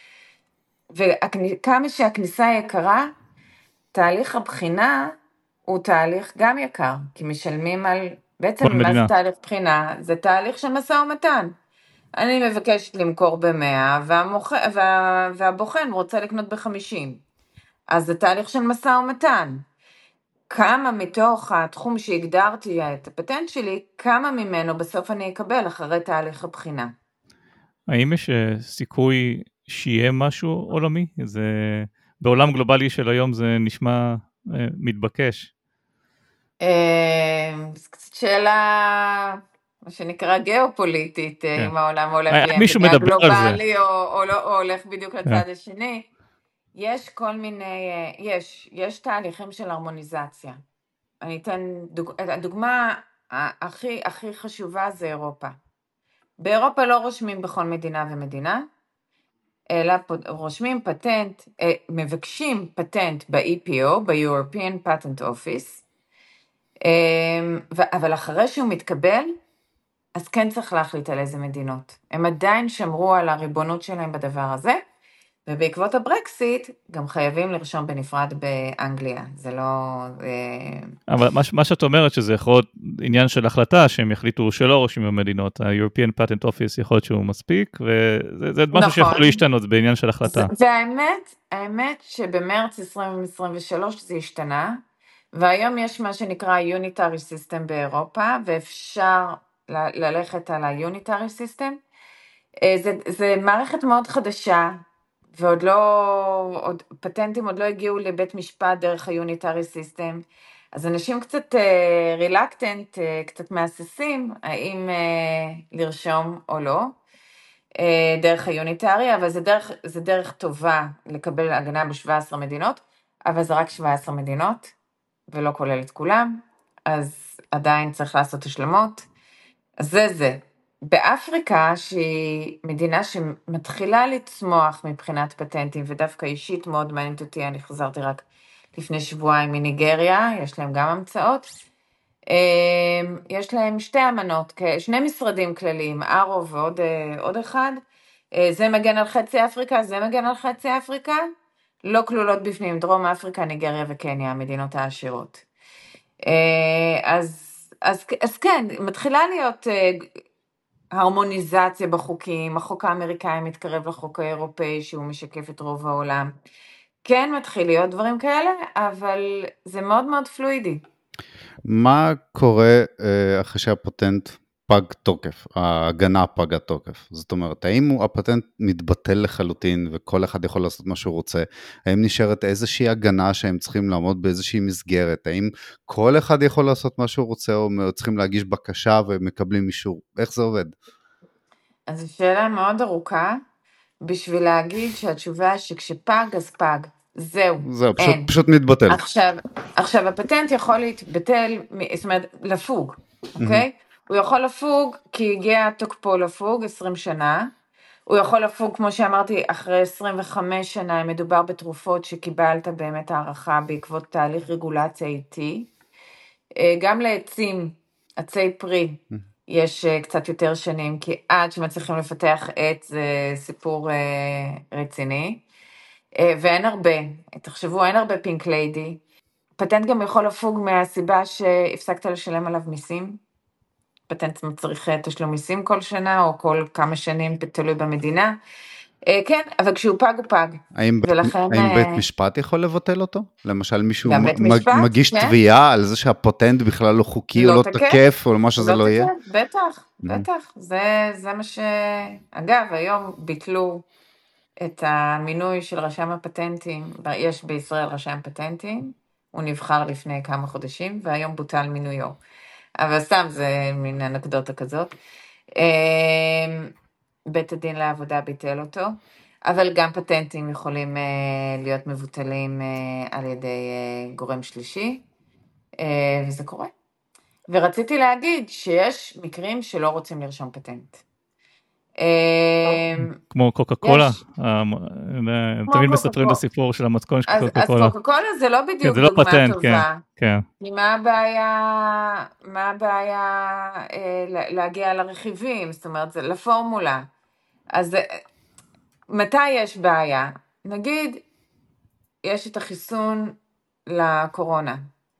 וכמה שהכניסה יקרה, תהליך הבחינה הוא תהליך גם יקר, כי משלמים על, בעצם מה זה תהליך בחינה? זה תהליך של משא ומתן. אני מבקשת למכור ב-מאה, והמוכ... וה... והבוחן רוצה לקנות ב-חמישים. אז זה תהליך של משא ומתן. כמה מתוך התחום שהגדרתי את הפטנט שלי, כמה ממנו בסוף אני אקבל אחרי תהליך הבחינה. האם יש סיכוי שיהיה משהו עולמי? זה, בעולם גלובלי של היום זה נשמע אה, מתבקש. אה, זו קצת שאלה, מה שנקרא גיאופוליטית, כן. אם העולם הולך מישהו מדבר על זה. או, או, לא, או הולך בדיוק לצד כן. השני. יש כל מיני, יש, יש תהליכים של הרמוניזציה. אני אתן, דוג, הדוגמה הכי, הכי חשובה זה אירופה. באירופה לא רושמים בכל מדינה ומדינה, אלא רושמים פטנט, מבקשים פטנט ב-אי פי או, ב-European Patent Office, אבל אחרי שהוא מתקבל, אז כן צריך להחליט על איזה מדינות. הם עדיין שמרו על הריבונות שלהם בדבר הזה, ובעקבות הברקסיט, גם חייבים לרשום בנפרד באנגליה, זה לא... אבל מה, מה שאת אומרת שזה יכול להיות עניין של החלטה, שהם יחליטו שלא רושמים במדינות, ה-European Patent Office יכול להיות שהוא מספיק, וזה זה משהו נכון. שיכול להשתנות בעניין של החלטה. והאמת, האמת שבמרץ עשרים עשרים ושלוש זה השתנה, והיום יש מה שנקרא Unitary System באירופה, ואפשר ל- ללכת על ה-Unitary System, זה, זה מערכת מאוד חדשה, ועוד לא, עוד, פטנטים עוד לא הגיעו לבית משפט דרך היוניטרי סיסטם, אז אנשים קצת רילקטנט, uh, uh, קצת מאססים, האם uh, לרשום או לא, uh, דרך היוניטרי, אבל זה דרך, זה דרך טובה לקבל הגנה ב-שבע עשרה מדינות, אבל זה רק שבע עשרה מדינות, ולא כולל את כולם, אז עדיין צריך לעשות השלמות, אז זה זה. באפריקה, שהיא מדינה שמתחילה לצמוח מבחינת פטנטים, ודווקא אישית מאוד מעניינת אותי, אני חזרתי רק לפני שבועיים מניגריה, יש להם גם המצאות, יש להם שתי אמנות, שני משרדים כלליים, ארו ועוד עוד אחד, זה מגן על חצי אפריקה, זה מגן על חצי אפריקה, לא כלולות בפנים, דרום אפריקה, ניגריה וקניה, המדינות העשירות. אז, אז, אז כן, מתחילה להיות... הרמוניזציה בחוקים, החוק האמריקאי מתקרב לחוק האירופאי שהוא משקף את רוב העולם. כן מתחיל להיות דברים כאלה, אבל זה מאוד מאוד פלואידי. מה קורה אה, אחרי שהפטנט פג תוקף, ההגנה פגה תוקף? זאת אומרת, האם הפטנט מתבטל לחלוטין וכל אחד יכול לעשות מה שהוא רוצה? האם נשארת איזושהי הגנה שהם צריכים לעמוד באיזושהי מסגרת? האם כל אחד יכול לעשות מה שהוא רוצה או צריכים להגיש בקשה ומקבלים אישור? איך זה עובד? אז זו שאלה מאוד ארוכה, בשביל להגיד שהתשובה שכשפג אז פג, זהו, זהו, פשוט, פשוט מתבטל. עכשיו, עכשיו הפטנט יכול להתבטל, זאת אומרת, לפוג, אוקיי? הוא יכול לפוג כי הגיע תוקפו לפוג עשרים שנה, הוא יכול לפוג, כמו שאמרתי, אחרי עשרים וחמש שנה, אם מדובר בתרופות שקיבלת באמת הערכה בעקבות תהליך רגולציה איטי, גם לעצים, עצי פרי, יש קצת יותר שנים, כי עד שמצליחים לפתח עץ זה סיפור רציני, ואין הרבה, תחשבו, אין הרבה פינק ליידי, פטנט גם יכול לפוג מהסיבה שהפסקת לשלם עליו מיסים, פטנט צריך תשלום מיסים כל שנה, או כל כמה שנים תלוי במדינה, כן, אבל כשהוא פג הוא פג. האם, ולכן, האם בית משפט יכול לבטל אותו? למשל מישהו משפט, מגיש כן? תביעה על זה שהפטנט בכלל לא חוקי לא או לא תקף, תקף או מה שזה לא, לא יהיה? בטח, mm-hmm. בטח. זה, זה מה ש... אגב, היום ביטלו את המינוי של רשם הפטנטים, יש בישראל רשם פטנטים, הוא נבחר לפני כמה חודשים, והיום בוטל מינויו. אבל סתם זה מין אנקדוטה כזאת. בית הדין לעבודה ביטל אותו, אבל גם פטנטים יכולים להיות מבוטלים על ידי גורם שלישי, וזה קורה. ורציתי להגיד שיש מקרים שלא רוצים לרשום פטנט. כמו קוקה קולה, תמיד מספרים את הסיפור של המתכון של קוקה קולה. אז קוקה קולה זה לא בדיוק דוגמה טובה. כי מה הבעיה, מה הבעיה להגיע לרכיבים, זאת אומרת, זה לפורמולה. אז מתי יש בעיה? נגיד, יש את החיסון לקורונה,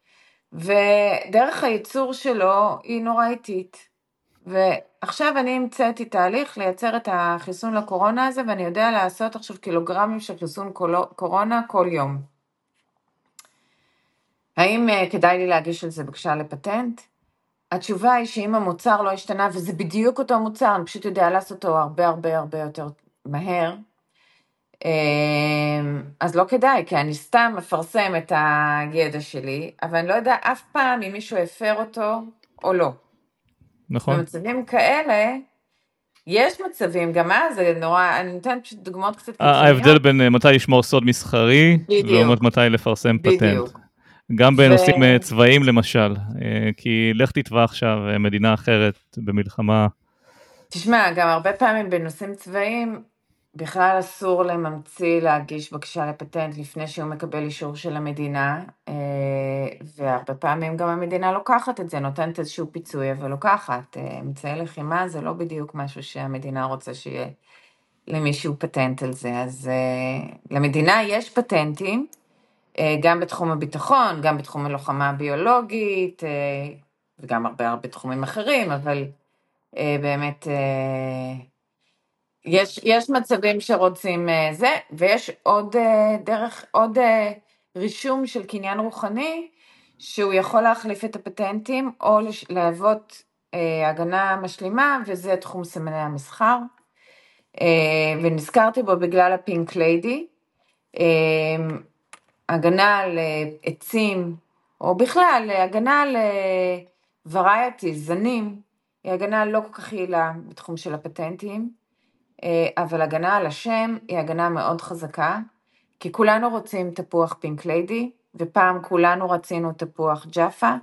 ודרך הייצור שלו היא נורא איטית. ועכשיו אני המצאתי תהליך לייצר את החיסון לקורונה הזה, ואני יודע לעשות עכשיו קילוגרמים של חיסון קורונה כל יום. האם כדאי לי להגיש על זה בקשה לפטנט? התשובה היא שאם המוצר לא השתנה, וזה בדיוק אותו מוצר, אני פשוט יודע לעשות אותו הרבה הרבה הרבה יותר מהר, אז לא כדאי, כי אני סתם מפרסם את הידע שלי, אבל אני לא יודע אף פעם אם מישהו הפר אותו או לא. נכון. במצבים כאלה, יש מצבים, גם אז זה נורא, אני נותנת פשוט דוגמאות קצת קיצוניות. ההבדל בין מתי לשמור סוד מסחרי, ולעומת מתי לפרסם פטנט. גם בנושאים צבאיים למשל, כי לך תתבע עכשיו מדינה אחרת במלחמה. תשמע, גם הרבה פעמים בנושאים צבאיים, בכלל אסור לממציא להגיש בקשה לפטנט לפני שהוא מקבל אישור של המדינה, והרבה פעמים גם המדינה לוקחת את זה, נותנת איזשהו פיצוי, אבל לוקחת. אמצעי לחימה זה לא בדיוק משהו שהמדינה רוצה שיהיה למישהו פטנט על זה. אז למדינה יש פטנטים, גם בתחום הביטחון, גם בתחום הלוחמה הביולוגית, וגם הרבה הרבה תחומים אחרים, אבל באמת יש, יש מצבים שרוצים זה, ויש עוד דרך, עוד רישום של קניין רוחני, שהוא יכול להחליף את הפטנטים, או להוות הגנה משלימה, וזה תחום סימני המסחר, ונזכרתי בו בגלל הפינק ליידי, הגנה על עצים, או בכלל, הגנה על וריאטי, זנים, היא הגנה לא כל כך יעילה בתחום של הפטנטים, אבל הגנה על השם היא הגנה מאוד חזקה, כי כולנו רוצים תפוח פינק ליידי, ופעם כולנו רצינו תפוח ג'אפה,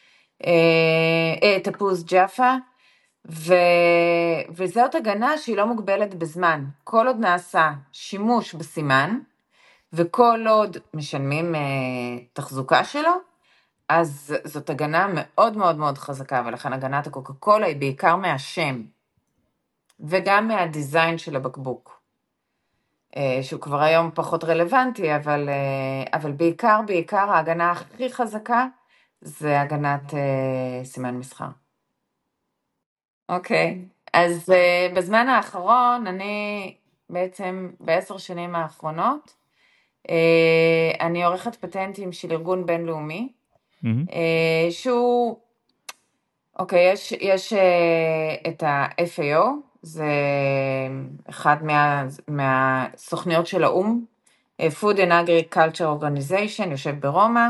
תפוז ג'אפה, ו... וזאת הגנה שהיא לא מוגבלת בזמן, כל עוד נעשה שימוש בסימן, וכל עוד משלמים תחזוקה שלו, אז זאת הגנה מאוד מאוד מאוד חזקה, ולכן הגנת הקוקה קולה היא בעיקר מהשם, וגם מהדיזיין של הבקבוק, שהוא כבר היום פחות רלוונטי, אבל, אבל בעיקר, בעיקר ההגנה הכי חזקה, זה הגנת סימן מסחר. אוקיי, אז בזמן האחרון, אני בעצם בעשר שנים האחרונות, אני עורכת פטנטים של ארגון בינלאומי, שהוא, אוקיי, יש, יש את ה-אף איי או, זה אחד מה, מהסוכניות של האום, Food and Agriculture Organization, יושב ברומא,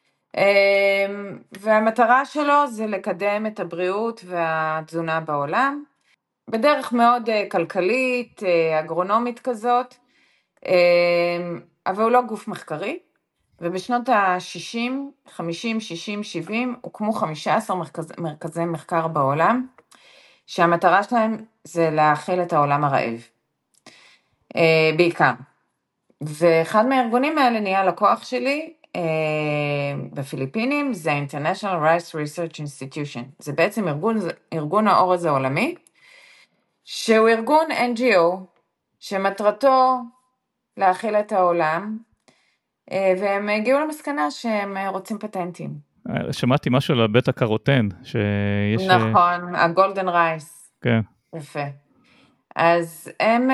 והמטרה שלו זה לקדם את הבריאות והתזונה בעולם, בדרך מאוד כלכלית, אגרונומית כזאת, אבל הוא לא גוף מחקרי, ובשנות ה-שישים, חמישים, שישים, שבעים, הוקמו חמישה עשר מרכז, מרכזי מחקר בעולם, שהמטרה שלהם זה להאכיל את העולם הרעב, בעיקר. ואחד מהארגונים האלה נהיה לקוח שלי, בפיליפינים, זה International Rice Research Institution. זה בעצם ארגון, ארגון האורז העולמי, שהוא ארגון אן ג'י או, שמטרתו להאכיל את העולם, והם הגיעו למסקנה שהם רוצים פטנטים. שמעתי משהו על הבטא קרוטן, שיש... נכון, הגולדן רייס. כן. יפה. אז הם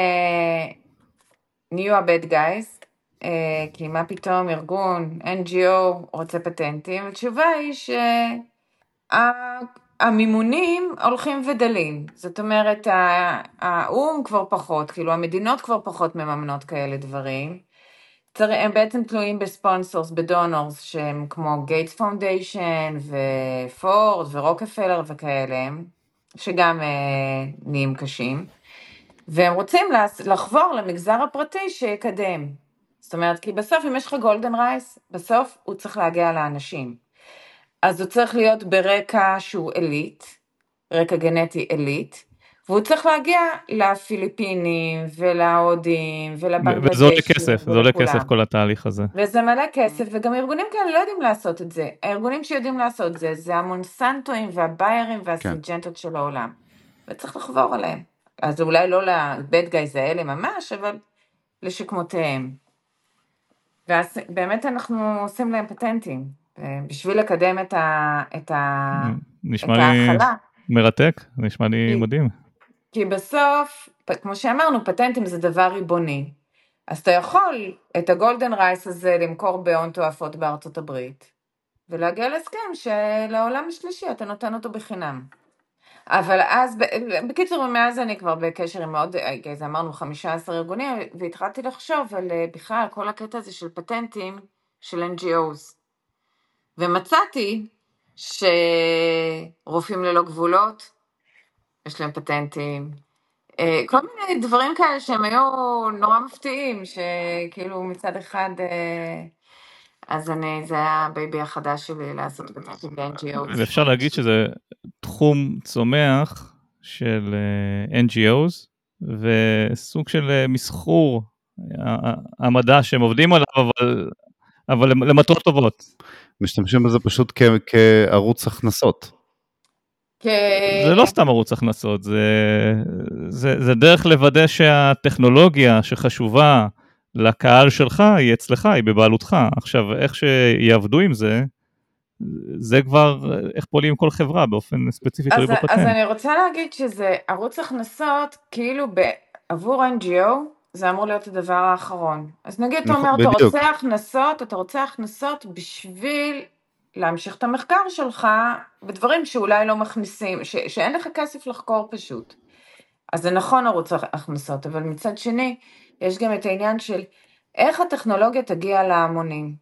נהיו ה-bad guys, כי מה פתאום ארגון אן ג'י או רוצה פטנטים, התשובה היא שהמימונים הולכים ודלים, זאת אומרת, האום כבר פחות, כאילו המדינות כבר פחות מממנות כאלה דברים, הם בעצם תלויים בספונסורס, בדונורס, שהם כמו גייטס פאונדיישן ופורד ורוקפלר וכאלה, שגם נהיים קשים, והם רוצים לחבור למגזר הפרטי שיקדם. זאת אומרת, כי בסוף אם יש לך גולדן רייס, בסוף הוא צריך להגיע לאנשים. אז הוא צריך להיות ברקע שהוא אליט, רקע גנטי אליט, והוא צריך להגיע לפיליפינים ולהודים ולבנגלדשים. וזה עולה כסף, זה עולה כסף כל התהליך הזה. וזה מלא כסף, וגם ארגונים כאלה לא יודעים לעשות את זה. הארגונים שיודעים לעשות את זה, זה המונסנטואים והביירים והסינג'נטות של העולם. וצריך לחבור עליהם. אז אולי לא לבד גייז האלה ממש, אבל לשכמותיהם. ואז באמת אנחנו עושים להם פטנטים, בשביל לקדם את ה... את ה... נשמע לי מרתק, נשמע לי מדהים. כי בסוף, כמו שאמרנו, פטנטים זה דבר ריבוני. אז אתה יכול את הגולדן רייס הזה למכור בהון תועפות בארצות הברית, ולהגיע להסכם שלעולם השלישי אתה נותן אותו בחינם. אבל אז, בקיצור, מאז אני כבר בקשר עם מאוד, אז אמרנו חמישה עשר ארגונים, והתחלתי לחשוב על בכלל כל הקטע הזה של פטנטים של אן ג'י או'ס. ומצאתי שרופאים ללא גבולות, יש להם פטנטים, כל מיני דברים כאלה שהם היו נורא מפתיעים, שכאילו מצד אחד, אז אני, זה היה הבייבי החדש שלי לעשות פטנטים ב-אן ג'י או'ס. ואפשר להגיד שזה תחום צומח של אן ג'י או'ס, וסוג של מסחור המדע שהם עובדים עליו, אבל, אבל למטרות טובות. משתמשים בזה פשוט כ- כערוץ הכנסות. זה לא סתם ערוץ הכנסות, זה, זה, זה דרך לוודא שהטכנולוגיה שחשובה לקהל שלך היא אצלך, היא בבעלותך. עכשיו, איך שיעבדו עם זה, זה כבר איך פועלים כל חברה באופן ספציפי תלוי בפטנט. אז אני רוצה להגיד שזה ערוץ הכנסות, כאילו עבור אן ג'י או, זה אמור להיות הדבר האחרון. אז נגיד, אתה אומר, אתה רוצה הכנסות, אתה רוצה הכנסות בשביל להמשיך את המחקר שלך, בדברים שאולי לא מכניסים, ש- שאין לך כסף לחקור פשוט. אז זה נכון ערוץ הכנסות, אבל מצד שני, יש גם את העניין של איך הטכנולוגיה תגיע להמונים.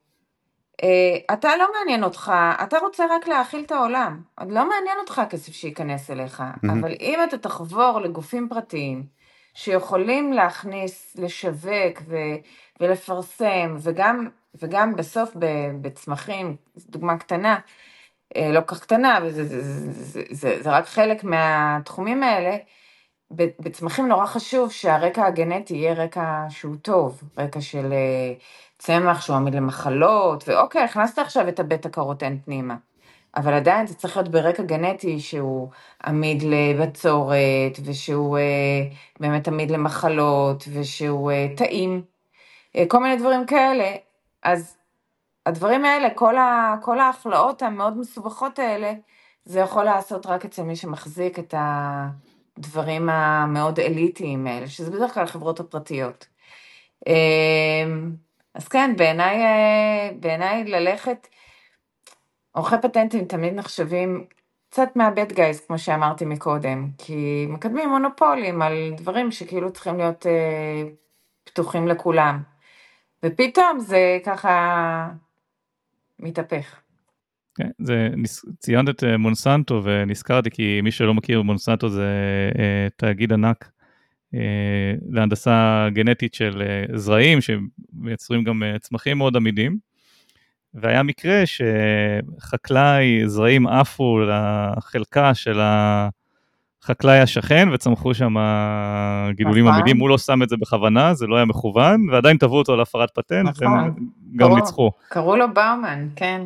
אתה לא מעניין אותך, אתה רוצה רק להאכיל את העולם, עוד לא מעניין אותך הכסף שייכנס אליך, mm-hmm. אבל אם אתה תחבור לגופים פרטיים, שיכולים להכניס, לשווק ו- ולפרסם, וגם, וגם בסוף בצמחים, דוגמה קטנה, לא כך קטנה, וזה, זה, זה, זה, זה, זה רק חלק מהתחומים האלה, בצמחים נורא חשוב שהרקע הגנטי יהיה רקע שהוא טוב, רקע של צמח שהוא עמיד למחלות, ואוקיי, הכנסת עכשיו את הבטא קרוטן פנימה, אבל עדיין זה צריך להיות ברקע גנטי שהוא עמיד לבצורת, ושהוא באמת עמיד למחלות, ושהוא טעים, כל מיני דברים כאלה. אז הדברים האלה, כל, ה, כל ההחלאות המאוד מסובכות האלה, זה יכול לעשות רק אצל מי שמחזיק את הדברים המאוד אליטיים האלה, שזה בדרך כלל החברות הפרטיות. אז כן, בעיניי, בעיניי ללכת, עורכי פטנטים תמיד נחשבים קצת מהבד גייז, כמו שאמרתי מקודם, כי מקדמים מונופולים על דברים שכאילו צריכים להיות אה, פתוחים לכולם. ופתאום זה ככה מתהפך. כן, זה, ציינת את מונסנטו ונזכרתי, כי מי שלא מכיר, מונסנטו זה אה, תאגיד ענק, להנדסה גנטית של זרעים, שמייצרים גם צמחים מאוד עמידים, והיה מקרה שחקלאי זרעים עפו לחלקה של החקלאי השכן, וצמחו שם גידולים עמידים, הוא לא שם את זה בכוונה, זה לא היה מכוון, ועדיין תבעו אותו על הפרת פטנט, והם גם ניצחו. קראו לו באומן, כן.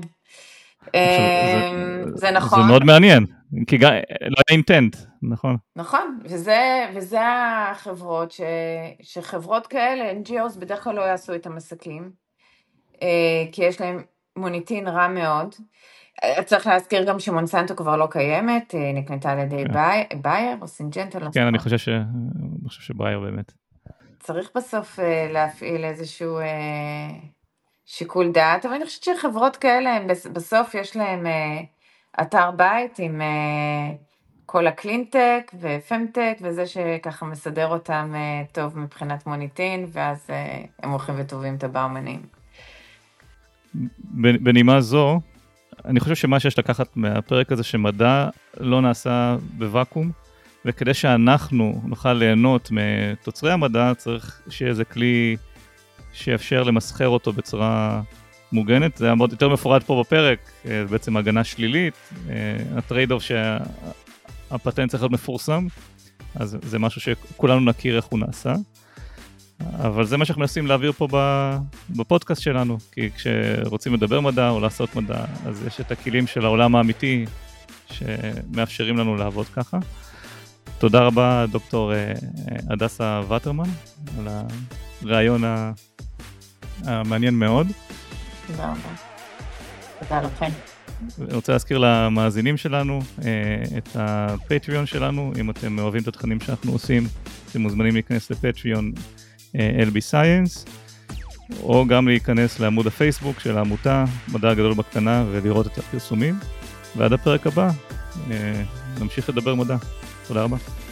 זה נכון. זה מאוד מעניין, כי לא היה אינטנט, נכון. נכון, וזה, וזה החברות, ש, שחברות כאלה, אן ג'י או'ס בדרך כלל לא יעשו את המסקים, כי יש להם מוניטין רע מאוד. צריך להזכיר גם שמונסנטו כבר לא קיימת, נקנתה על ידי בייר או סינג'נטה. כן, אני חושב שבייר באמת. צריך בסוף להפעיל איזשהו שיקול דעת, אבל אני חושבת שחברות כאלה, בסוף יש להם אתר בית עם כל הקלינטק ופמטק, וזה שככה מסדר אותם טוב מבחינת מוניטין, ואז הם הולכים וטובים את הבאומנים. בנימה זו, אני חושב שמה שיש לקחת מהפרק הזה שמדע לא נעשה בוואקום, וכדי שאנחנו נוכל ליהנות מתוצרי המדע, צריך שיהיה איזה כלי שיאפשר למסחר אותו בצורה מוגנת. זה היה מאוד יותר מפורט פה בפרק, בעצם הגנה שלילית, הטרייד-אוף שהפטנט צריך להיות מפורסם, אז זה משהו שכולנו נכיר איך הוא נעשה. אבל זה מה שאנחנו מנסים להעביר פה בפודקאסט שלנו, כי כשרוצים לדבר מדע או לעשות מדע, אז יש את הכלים של העולם האמיתי שמאפשרים לנו לעבוד ככה. תודה רבה דוקטור הדסה וטרמן על הרעיון המעניין מאוד. תודה רבה. תודה לכם. אני רוצה להזכיר למאזינים שלנו את הפטריון שלנו, אם אתם אוהבים את התכנים שאנחנו עושים, אתם מוזמנים להיכנס לפטריון אל בי Science, או גם להיכנס לעמוד הפייסבוק של העמותה מדע הגדול בקטנה ולראות את הפרסומים. ועד הפרק הבא נמשיך לדבר מדע. תודה רבה.